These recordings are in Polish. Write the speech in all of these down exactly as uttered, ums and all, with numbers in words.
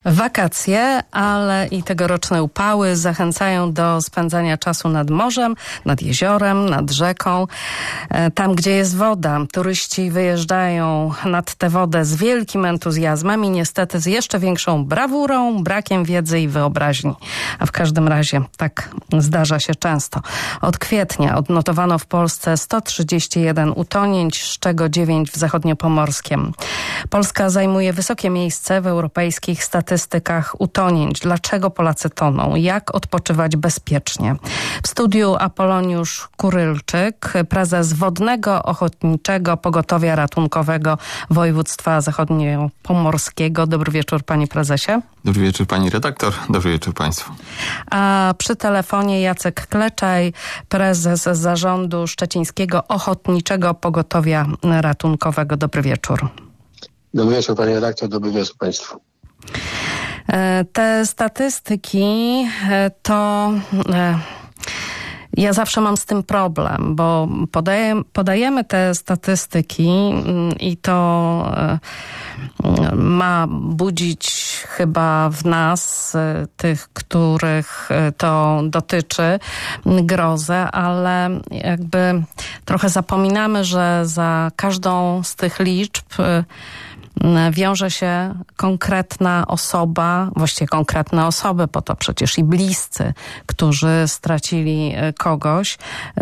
Wakacje, ale i tegoroczne upały zachęcają do spędzania czasu nad morzem, nad jeziorem, nad rzeką. Tam, gdzie jest woda, turyści wyjeżdżają nad tę wodę z wielkim entuzjazmem i niestety z jeszcze większą brawurą, brakiem wiedzy i wyobraźni. A w każdym razie tak zdarza się często. Od kwietnia odnotowano w Polsce sto trzydzieści jeden utonięć, z czego dziewięć w zachodniopomorskiem. Polska zajmuje wysokie miejsce w europejskich statystykach utonięć. Dlaczego Polacy toną? Jak odpoczywać bezpiecznie? W studiu Apoloniusz Kurylczyk, prezes Wodnego Ochotniczego Pogotowia Ratunkowego Województwa Zachodniopomorskiego. Dobry wieczór, panie prezesie. Dobry wieczór, pani redaktor. Dobry wieczór państwu. A przy telefonie Jacek Kleczaj, prezes Zarządu Szczecińskiego Ochotniczego Pogotowia Ratunkowego. Dobry wieczór. Dobry wieczór, panie redaktor. Dobry wieczór państwu. Te statystyki to... Ja zawsze mam z tym problem, bo podaje, podajemy te statystyki i to ma budzić chyba w nas, tych, których to dotyczy, grozę, ale jakby trochę zapominamy, że za każdą z tych liczb wiąże się konkretna osoba, właściwie konkretne osoby, bo to przecież i bliscy, którzy stracili kogoś.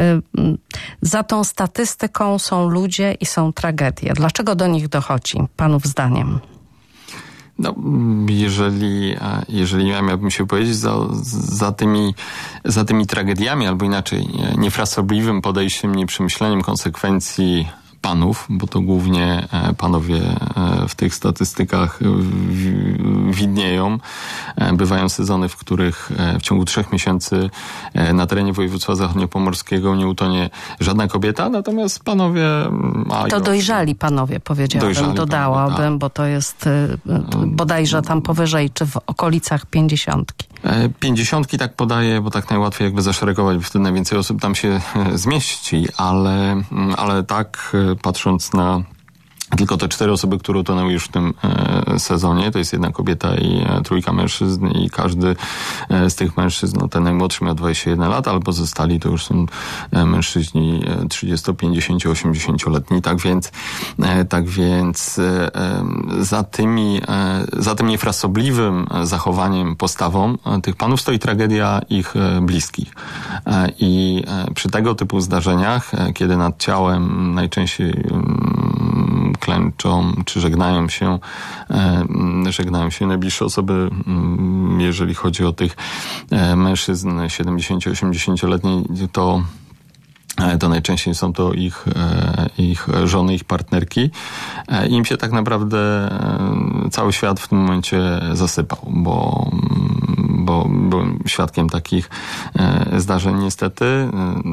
Za tą statystyką są ludzie i są tragedie. Dlaczego do nich dochodzi, panów zdaniem? No, jeżeli, jeżeli ja miałbym się powiedzieć za, za, tymi, za tymi tragediami, albo inaczej niefrasobliwym podejściem, nieprzemyśleniem konsekwencji panów, bo to głównie panowie w tych statystykach widnieją. Bywają sezony, w których w ciągu trzech miesięcy na terenie województwa zachodniopomorskiego nie utonie żadna kobieta, natomiast panowie... A, to dojrzali panowie, powiedziałabym, dojrzali dodałabym, panowie, bo to jest bodajże tam powyżej, czy w okolicach pięćdziesiątki. Pięćdziesiątki tak podaję, bo tak najłatwiej jakby zaszeregować, bo wtedy najwięcej osób tam się zmieści, ale, ale tak patrząc na tylko te cztery osoby, które utonęły już w tym e, sezonie, to jest jedna kobieta i e, trójka mężczyzn i każdy e, z tych mężczyzn, no ten najmłodszy miał dwadzieścia jeden lat, ale pozostali to już są e, mężczyźni trzydzieści, pięćdziesiąt, osiemdziesięcioletni, tak więc e, tak więc e, za tymi e, za tym niefrasobliwym zachowaniem, postawą e, tych panów stoi tragedia ich e, bliskich. E, I e, przy tego typu zdarzeniach, e, kiedy nad ciałem najczęściej e, klęczą, czy żegnają się, żegnają się najbliższe osoby, jeżeli chodzi o tych mężczyzn siedemdziesięcio-osiemdziesięcioletnich, to to najczęściej są to ich, ich żony, ich partnerki. I im się tak naprawdę cały świat w tym momencie zasypał, bo, bo byłem świadkiem takich zdarzeń niestety.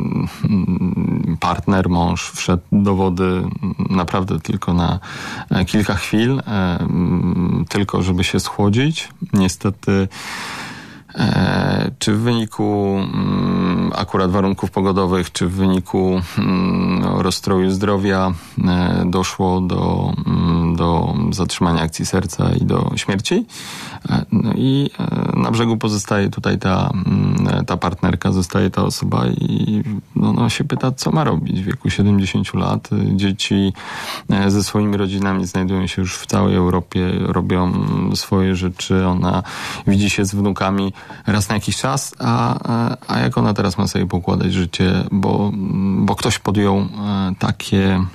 Partner, mąż wszedł do wody naprawdę tylko na kilka chwil, tylko żeby się schłodzić. Niestety czy w wyniku akurat warunków pogodowych, czy w wyniku rozstroju zdrowia doszło do, do zatrzymania akcji serca i do śmierci. No i na brzegu pozostaje tutaj ta, ta partnerka, zostaje ta osoba i no, no się pyta, co ma robić w wieku siedemdziesięciu lat. Dzieci ze swoimi rodzinami znajdują się już w całej Europie, robią swoje rzeczy. Ona widzi się z wnukami raz na jakiś czas, a, a jak ona teraz ma sobie pokładać życie, bo, bo ktoś podjął takie,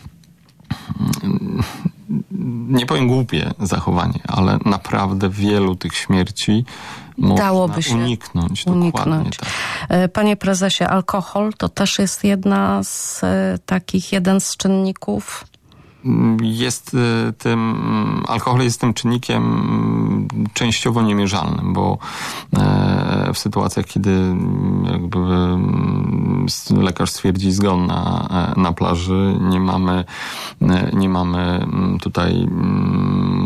nie powiem głupie zachowanie, ale naprawdę wielu tych śmierci dałoby można się uniknąć. uniknąć. Tak. Panie prezesie, alkohol to też jest jedna z takich, jeden z czynników? Jest tym, alkohol jest tym czynnikiem częściowo niemierzalnym, bo w sytuacjach, kiedy jakby lekarz stwierdzi zgon na, na plaży, nie mamy, nie mamy tutaj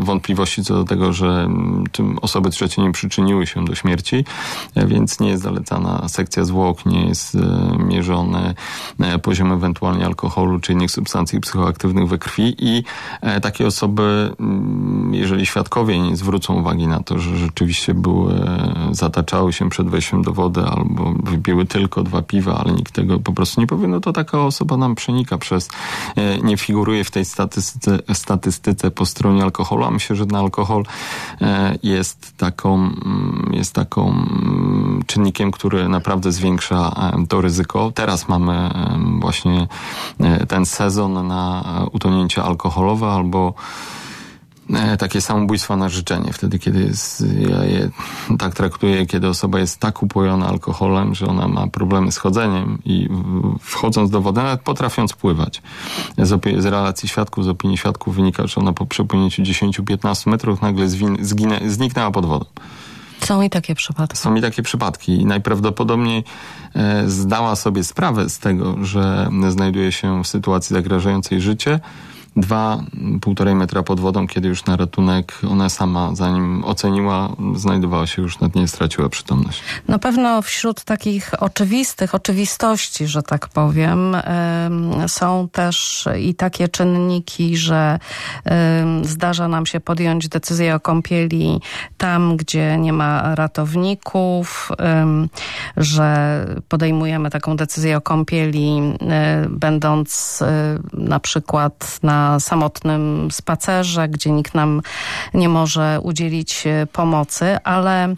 wątpliwości co do tego, że tym osoby trzecie nie przyczyniły się do śmierci, więc nie jest zalecana sekcja zwłok, nie jest mierzony poziom ewentualnie alkoholu czy innych substancji psychoaktywnych we krwi i takie osoby, jeżeli świadkowie nie zwrócą uwagi na to, że rzeczywiście były, zataczały się przed wejściem do wody albo wypiły tylko dwa piwa, ale nikt tego po prostu nie powie, no to taka osoba nam przenika przez, nie figuruje w tej statystyce, statystyce po stronie alkoholu, a myślę, że ten alkohol jest taką, jest taką czynnikiem, który naprawdę zwiększa to ryzyko. Teraz mamy właśnie ten sezon na utonięcie alkoholowe albo takie samobójstwa na życzenie. Wtedy, kiedy jest, ja je tak traktuję, kiedy osoba jest tak upojona alkoholem, że ona ma problemy z chodzeniem i wchodząc do wody, nawet potrafiąc pływać. Z, opi- z relacji świadków, z opinii świadków wynika, że ona po przepłynięciu dziesięć do piętnastu metrów nagle zwin- zginę, zniknęła pod wodą. Są i takie przypadki. Są i takie przypadki i najprawdopodobniej e, zdała sobie sprawę z tego, że znajduje się w sytuacji zagrażającej życie, dwa, półtorej metra pod wodą, kiedy już na ratunek ona sama, zanim oceniła, znajdowała się już na dnie, straciła przytomność. Na pewno wśród takich oczywistych oczywistości, że tak powiem, są też i takie czynniki, że zdarza nam się podjąć decyzję o kąpieli tam, gdzie nie ma ratowników, że podejmujemy taką decyzję o kąpieli będąc na przykład na samotnym spacerze, gdzie nikt nam nie może udzielić pomocy, ale y,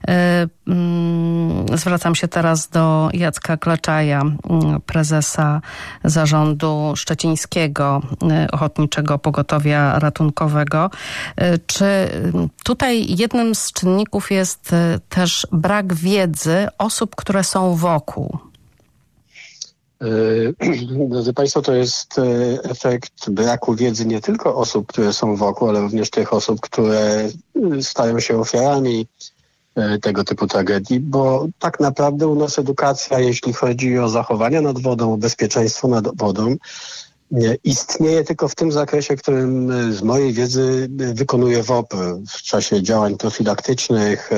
y, zwracam się teraz do Jacka Kleczaja, prezesa zarządu Szczecińskiego Ochotniczego Pogotowia Ratunkowego. Y, czy tutaj jednym z czynników jest też brak wiedzy osób, które są wokół? Drodzy Państwo, to jest efekt braku wiedzy nie tylko osób, które są wokół, ale również tych osób, które stają się ofiarami tego typu tragedii, bo tak naprawdę u nas edukacja, jeśli chodzi o zachowania nad wodą, o bezpieczeństwo nad wodą, istnieje tylko w tym zakresie, którym z mojej wiedzy wykonuje W O P w czasie działań profilaktycznych,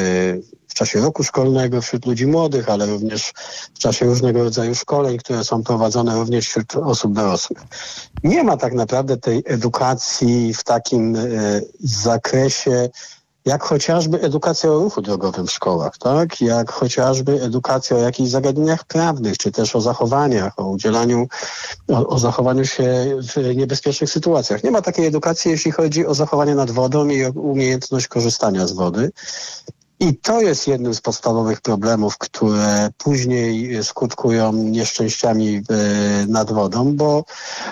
w czasie roku szkolnego wśród ludzi młodych, ale również w czasie różnego rodzaju szkoleń, które są prowadzone również wśród osób dorosłych. Nie ma tak naprawdę tej edukacji w takim zakresie, jak chociażby edukacja o ruchu drogowym w szkołach, tak? Jak chociażby edukacja o jakichś zagadnieniach prawnych, czy też o zachowaniach, o udzielaniu, o, o zachowaniu się w niebezpiecznych sytuacjach. Nie ma takiej edukacji, jeśli chodzi o zachowanie nad wodą i o umiejętność korzystania z wody. I to jest jednym z podstawowych problemów, które później skutkują nieszczęściami nad wodą, bo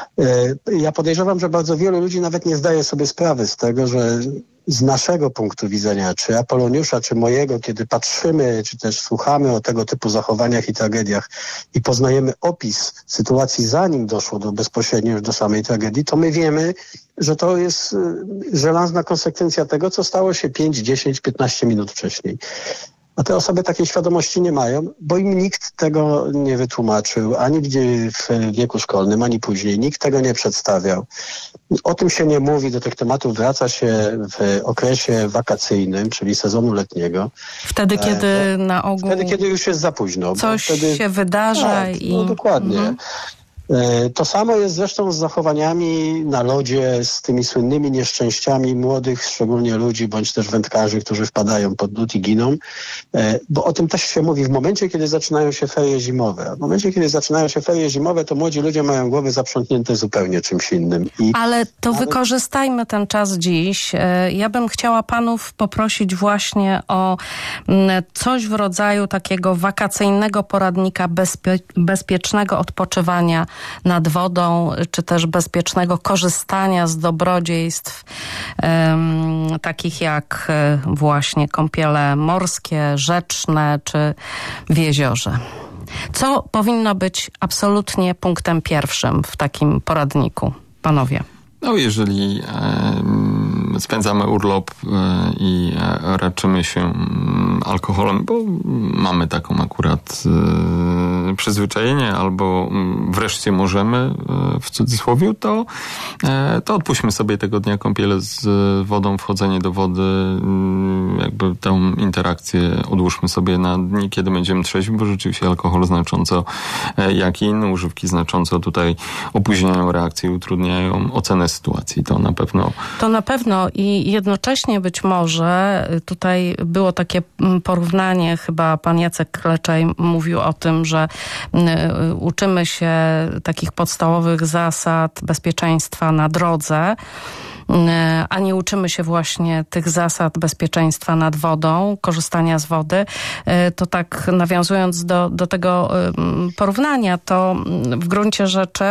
ja podejrzewam, że bardzo wielu ludzi nawet nie zdaje sobie sprawy z tego, że z naszego punktu widzenia, czy Apoloniusza, czy mojego, kiedy patrzymy, czy też słuchamy o tego typu zachowaniach i tragediach i poznajemy opis sytuacji, zanim doszło do bezpośrednio już do samej tragedii, to my wiemy, że to jest żelazna konsekwencja tego, co stało się pięć, dziesięć, piętnaście minut wcześniej. A te osoby takiej świadomości nie mają, bo im nikt tego nie wytłumaczył, ani w wieku szkolnym, ani później. Nikt tego nie przedstawiał. O tym się nie mówi, do tych tematów wraca się w okresie wakacyjnym, czyli sezonu letniego. Wtedy, kiedy e, na ogół... Wtedy, kiedy już jest za późno. Coś wtedy, się wydarza tak, i... No dokładnie. Mhm. To samo jest zresztą z zachowaniami na lodzie, z tymi słynnymi nieszczęściami młodych, szczególnie ludzi, bądź też wędkarzy, którzy wpadają pod lód i giną, bo o tym też się mówi w momencie, kiedy zaczynają się ferie zimowe. A w momencie, kiedy zaczynają się ferie zimowe, to młodzi ludzie mają głowy zaprzątnięte zupełnie czymś innym. I Ale to nawet... wykorzystajmy ten czas dziś. Ja bym chciała panów poprosić właśnie o coś w rodzaju takiego wakacyjnego poradnika bezpie... bezpiecznego odpoczywania nad wodą, czy też bezpiecznego korzystania z dobrodziejstw um, takich jak właśnie kąpiele morskie, rzeczne, czy w jeziorze. Co powinno być absolutnie punktem pierwszym w takim poradniku, panowie? No jeżeli e, spędzamy urlop i raczymy się alkoholem, bo mamy taką akurat przyzwyczajenie, albo wreszcie możemy, w cudzysłowie, to, to odpuśćmy sobie tego dnia kąpiele z wodą, wchodzenie do wody, jakby tę interakcję odłóżmy sobie na dni, kiedy będziemy trzeźwi, bo rzeczywiście alkohol znacząco, jak i inne używki znacząco tutaj opóźniają reakcję i utrudniają ocenę sytuacji. To na pewno. To na pewno i jednocześnie być może tutaj było takie porównanie, chyba pan Jacek Kleczaj mówił o tym, że uczymy się takich podstawowych zasad bezpieczeństwa na drodze, a nie uczymy się właśnie tych zasad bezpieczeństwa nad wodą, korzystania z wody, to tak nawiązując do, do tego porównania, to w gruncie rzeczy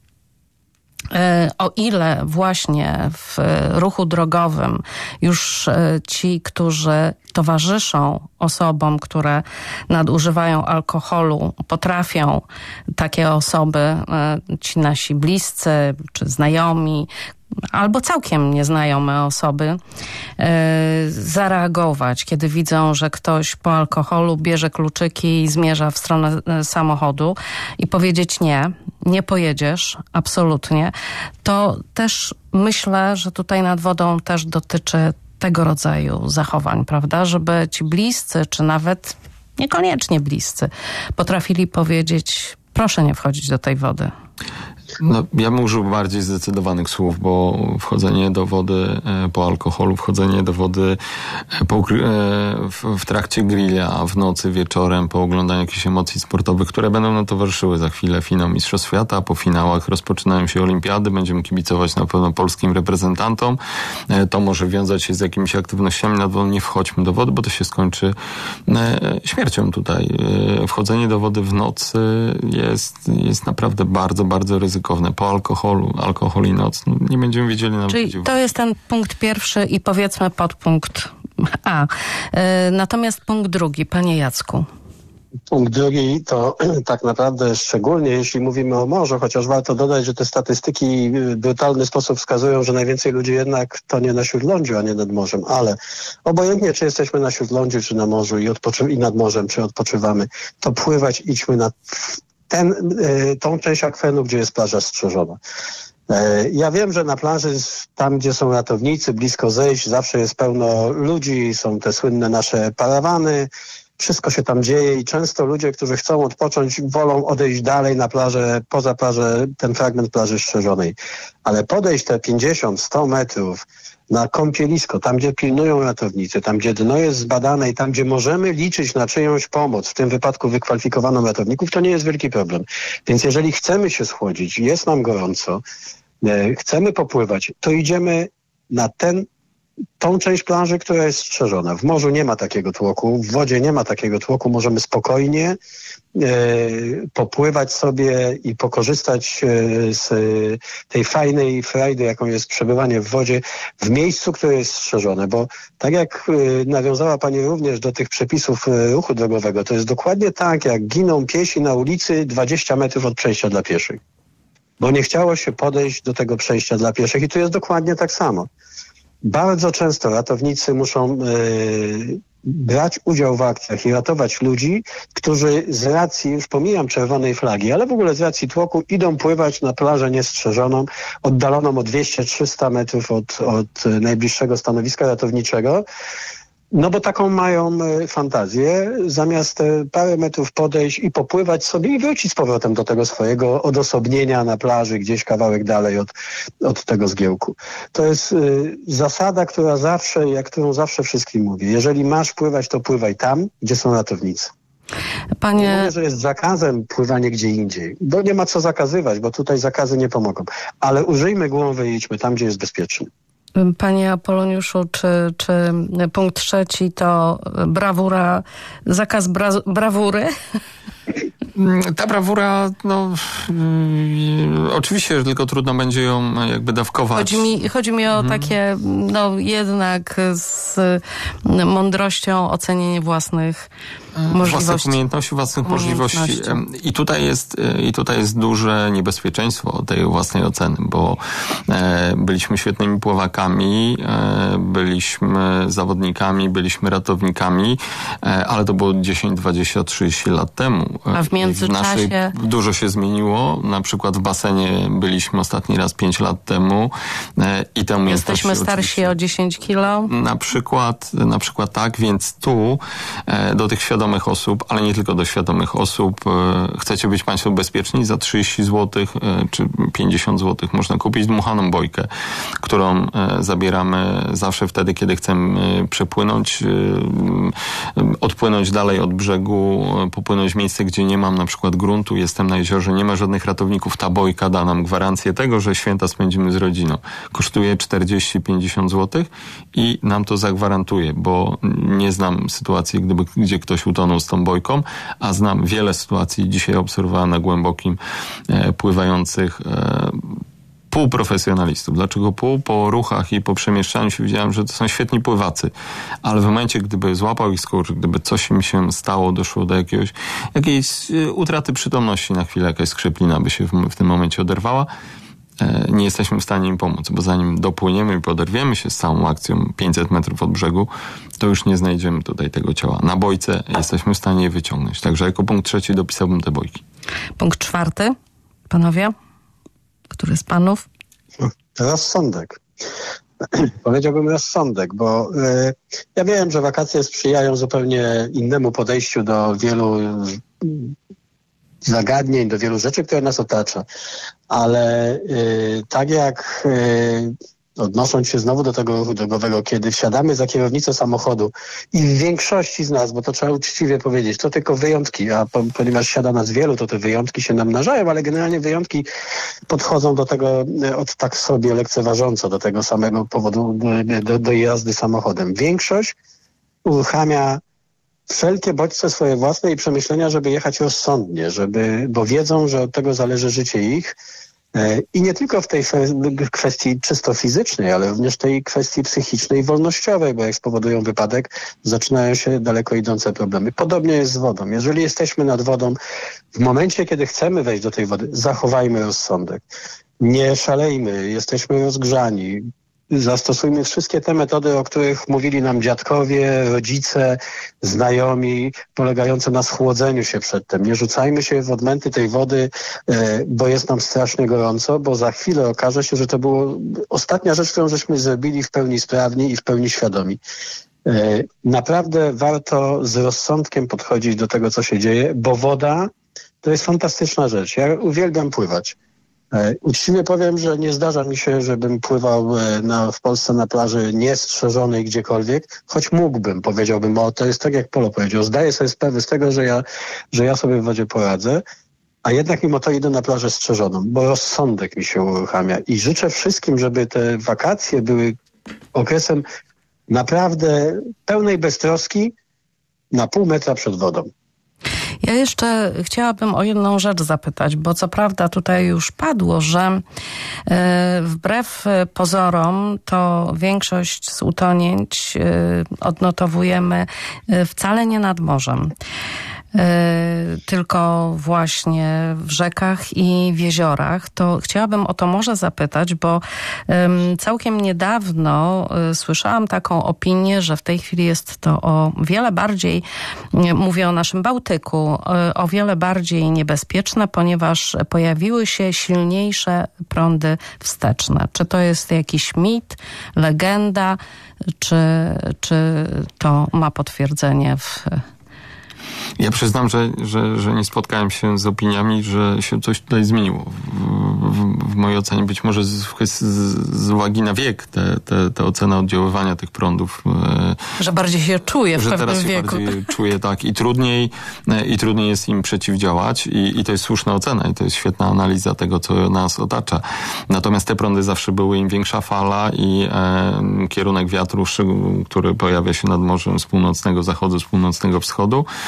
o ile właśnie w ruchu drogowym już ci, którzy towarzyszą osobom, które nadużywają alkoholu, potrafią takie osoby, ci nasi bliscy czy znajomi, albo całkiem nieznajome osoby, yy, zareagować, kiedy widzą, że ktoś po alkoholu bierze kluczyki i zmierza w stronę samochodu i powiedzieć nie, nie pojedziesz, absolutnie, to też myślę, że tutaj nad wodą też dotyczy tego rodzaju zachowań, prawda? Żeby ci bliscy, czy nawet niekoniecznie bliscy, potrafili powiedzieć, proszę nie wchodzić do tej wody. No, ja bym użył bardziej zdecydowanych słów, bo wchodzenie do wody po alkoholu, wchodzenie do wody po, w trakcie grilla, w nocy, wieczorem, po oglądaniu jakichś emocji sportowych, które będą nam towarzyszyły za chwilę finał Mistrzostw Świata, po finałach rozpoczynają się olimpiady, będziemy kibicować na pewno polskim reprezentantom. To może wiązać się z jakimiś aktywnościami nad wodą. Nie wchodźmy do wody, bo to się skończy śmiercią tutaj. Wchodzenie do wody w nocy jest, jest naprawdę bardzo, bardzo ryzykowne. Po alkoholu, alkohol i noc, no, nie będziemy wiedzieli nawet. Czyli to jest ten punkt pierwszy i powiedzmy podpunkt A. Yy, natomiast punkt drugi, panie Jacku. Punkt drugi to tak naprawdę szczególnie jeśli mówimy o morzu, chociaż warto dodać, że te statystyki w brutalny sposób wskazują, że najwięcej ludzi jednak tonie na śródlądziu, a nie nad morzem, ale obojętnie czy jesteśmy na śródlądziu, czy na morzu i, odpoczy- i nad morzem, czy odpoczywamy, to pływać idźmy na ten, tą część akwenu, gdzie jest plaża strzeżona. Ja wiem, że na plaży, tam gdzie są ratownicy, blisko zejść, zawsze jest pełno ludzi, są te słynne nasze parawany, wszystko się tam dzieje i często ludzie, którzy chcą odpocząć, wolą odejść dalej na plażę, poza plażę, ten fragment plaży strzeżonej. Ale podejść te pięćdziesiąt sto metrów na kąpielisko, tam gdzie pilnują ratownicy, tam gdzie dno jest zbadane i tam gdzie możemy liczyć na czyjąś pomoc, w tym wypadku wykwalifikowaną ratowników, to nie jest wielki problem. Więc jeżeli chcemy się schłodzić, jest nam gorąco, e, chcemy popływać, to idziemy na ten tą część plaży, która jest strzeżona. W morzu nie ma takiego tłoku, w wodzie nie ma takiego tłoku, możemy spokojnie e, popływać sobie i pokorzystać e, z tej fajnej frajdy, jaką jest przebywanie w wodzie, w miejscu, które jest strzeżone, bo tak jak e, nawiązała pani również do tych przepisów e, ruchu drogowego, to jest dokładnie tak, jak giną piesi na ulicy dwadzieścia metrów od przejścia dla pieszych, bo nie chciało się podejść do tego przejścia dla pieszych i tu jest dokładnie tak samo. Bardzo często ratownicy muszą yy, brać udział w akcjach i ratować ludzi, którzy z racji, już pomijam czerwonej flagi, ale w ogóle z racji tłoku idą pływać na plażę niestrzeżoną, oddaloną o dwieście trzysta metrów od, od najbliższego stanowiska ratowniczego. No bo taką mają fantazję, zamiast parę metrów podejść i popływać sobie i wrócić z powrotem do tego swojego odosobnienia na plaży, gdzieś kawałek dalej od, od tego zgiełku. To jest y, zasada, która zawsze, jak którą zawsze wszystkim mówię. Jeżeli masz pływać, to pływaj tam, gdzie są ratownicy. Panie... Nie mówię, że jest zakazem pływanie gdzie indziej, bo nie ma co zakazywać, bo tutaj zakazy nie pomogą. Ale użyjmy głowy i idźmy tam, gdzie jest bezpiecznie. Panie Apoloniuszu, czy, czy punkt trzeci to brawura, zakaz bra, brawury? Ta brawura, no yy, oczywiście, że tylko trudno będzie ją jakby dawkować. Chodzi mi, chodzi mi o hmm. takie, no jednak z mądrością ocenienie własnych możliwości. Własnych umiejętności, własnych umiejętności. możliwości. I tutaj jest, i tutaj jest duże niebezpieczeństwo tej własnej oceny, bo e, byliśmy świetnymi pływakami, e, byliśmy zawodnikami, byliśmy ratownikami, e, ale to było dziesięć, dwadzieścia, trzydzieści lat temu. A w międzyczasie... W naszej, dużo się zmieniło. Na przykład w basenie byliśmy ostatni raz pięć lat temu e, i temu jesteśmy starsi o dziesięć kilo? Na przykład, na przykład tak, więc tu e, do tych świadomych osób, ale nie tylko do świadomych osób, e, chcecie być Państwo bezpieczni, za trzydzieści złotych e, czy pięćdziesiąt złotych można kupić dmuchaną bojkę, którą e, zabieramy zawsze wtedy, kiedy chcemy przepłynąć, e, odpłynąć dalej od brzegu, e, popłynąć w miejsce, gdzie nie mam na przykład gruntu, jestem na jeziorze, nie ma żadnych ratowników, ta bojka da nam gwarancję tego, że święta spędzimy z rodziną. Kosztuje czterdzieści do pięćdziesięciu złotych i nam to zagwarantuje, bo nie znam sytuacji, gdyby, gdzie ktoś utonął z tą bojką, a znam wiele sytuacji, dzisiaj obserwowałem na głębokim, e, pływających e, półprofesjonalistów. Dlaczego pół? Po ruchach i po przemieszczaniu się widziałem, że to są świetni pływacy, ale w momencie, gdyby złapał ich skurcz, gdyby coś im się stało, doszło do jakiegoś, jakiejś utraty przytomności na chwilę, jakaś skrzyplina by się w, w tym momencie oderwała, nie jesteśmy w stanie im pomóc, bo zanim dopłyniemy i poderwiemy się z całą akcją pięćset metrów od brzegu, to już nie znajdziemy tutaj tego ciała. Na bojce jesteśmy w stanie je wyciągnąć. Także jako punkt trzeci dopisałbym te bojki. Punkt czwarty, panowie? Który z panów? Rozsądek. Powiedziałbym rozsądek, bo y, ja wiem, że wakacje sprzyjają zupełnie innemu podejściu do wielu zagadnień, do wielu rzeczy, które nas otacza. Ale y, tak jak y, odnosząc się znowu do tego ruchu drogowego, kiedy wsiadamy za kierownicę samochodu i w większości z nas, bo to trzeba uczciwie powiedzieć, to tylko wyjątki, a po, ponieważ siada nas wielu, to te wyjątki się namnażają, ale generalnie wyjątki podchodzą do tego od tak sobie lekceważąco, do tego samego powodu do, do, do jazdy samochodem. Większość uruchamia wszelkie bodźce swoje własne i przemyślenia, żeby jechać rozsądnie, żeby, bo wiedzą, że od tego zależy życie ich. I nie tylko w tej kwestii czysto fizycznej, ale również tej kwestii psychicznej i wolnościowej, bo jak spowodują wypadek, zaczynają się daleko idące problemy. Podobnie jest z wodą. Jeżeli jesteśmy nad wodą, w momencie, kiedy chcemy wejść do tej wody, zachowajmy rozsądek. Nie szalejmy, jesteśmy rozgrzani. Zastosujmy wszystkie te metody, o których mówili nam dziadkowie, rodzice, znajomi, polegające na schłodzeniu się przedtem. Nie rzucajmy się w odmęty tej wody, bo jest nam strasznie gorąco, bo za chwilę okaże się, że to była ostatnia rzecz, którą żeśmy zrobili w pełni sprawni i w pełni świadomi. Naprawdę warto z rozsądkiem podchodzić do tego, co się dzieje, bo woda to jest fantastyczna rzecz. Ja uwielbiam pływać. Uczciwie powiem, że nie zdarza mi się, żebym pływał na, w Polsce na plaży niestrzeżonej gdziekolwiek, choć mógłbym, powiedziałbym, o to jest tak jak Polo powiedział, zdaję sobie sprawę z tego, że ja, że ja sobie w wodzie poradzę, a jednak mimo to idę na plażę strzeżoną, bo rozsądek mi się uruchamia i życzę wszystkim, żeby te wakacje były okresem naprawdę pełnej beztroski na pół metra przed wodą. Ja jeszcze chciałabym o jedną rzecz zapytać, bo co prawda tutaj już padło, że y, wbrew pozorom to większość z utonięć y, odnotowujemy y, wcale nie nad morzem. Tylko właśnie w rzekach i w jeziorach, to chciałabym o to morze zapytać, bo całkiem niedawno słyszałam taką opinię, że w tej chwili jest to o wiele bardziej, mówię o naszym Bałtyku, o wiele bardziej niebezpieczne, ponieważ pojawiły się silniejsze prądy wsteczne. Czy to jest jakiś mit, legenda, czy, czy to ma potwierdzenie w... Ja przyznam, że, że, że nie spotkałem się z opiniami, że się coś tutaj zmieniło. W, w, w mojej ocenie być może z, z, z uwagi na wiek, te, te, te ocena oddziaływania tych prądów. Że bardziej się czuje w że pewnym teraz się wieku. bardziej czuje, tak. I trudniej, i trudniej jest im przeciwdziałać i, i to jest słuszna ocena i to jest świetna analiza tego, co nas otacza. Natomiast te prądy zawsze były, im większa fala i e, kierunek wiatru, który pojawia się nad morzem z północnego zachodu, z północnego wschodu,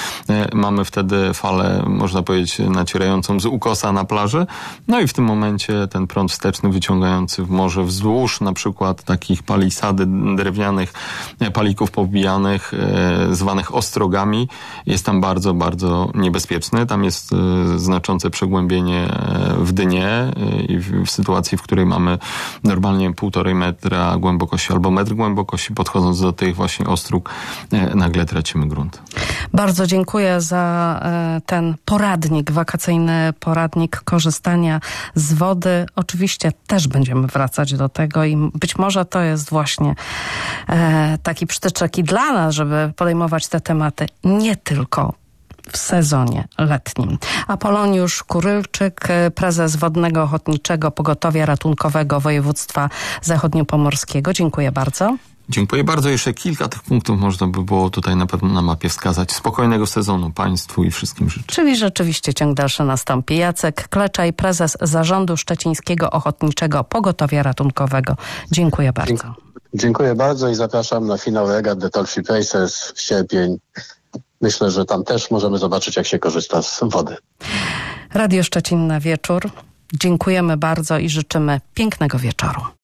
mamy wtedy falę, można powiedzieć, nacierającą z ukosa na plaży. No i w tym momencie ten prąd wsteczny wyciągający w morze wzdłuż na przykład takich palisady drewnianych, palików pobijanych, zwanych ostrogami, jest tam bardzo, bardzo niebezpieczny. Tam jest znaczące przegłębienie w dnie i w sytuacji, w której mamy normalnie półtorej metra głębokości albo metr głębokości, podchodząc do tych właśnie ostróg, nagle tracimy grunt. Bardzo dziękuję za ten poradnik, wakacyjny poradnik korzystania z wody. Oczywiście też będziemy wracać do tego i być może to jest właśnie taki przytyczek i dla nas, żeby podejmować te tematy nie tylko w sezonie letnim. Apoloniusz Kurylczyk, prezes Wodnego Ochotniczego Pogotowia Ratunkowego Województwa Zachodniopomorskiego. Dziękuję bardzo. Dziękuję bardzo. Jeszcze kilka tych punktów można by było tutaj na pewno na mapie wskazać. Spokojnego sezonu Państwu i wszystkim życzę. Czyli rzeczywiście ciąg dalszy nastąpi. Jacek Kleczaj, prezes Zarządu Szczecińskiego Ochotniczego Pogotowia Ratunkowego. Dziękuję bardzo. Dziękuję bardzo i zapraszam na finał regat The Tall Ship Racers w sierpień. Myślę, że tam też możemy zobaczyć, jak się korzysta z wody. Radio Szczecin na wieczór. Dziękujemy bardzo i życzymy pięknego wieczoru.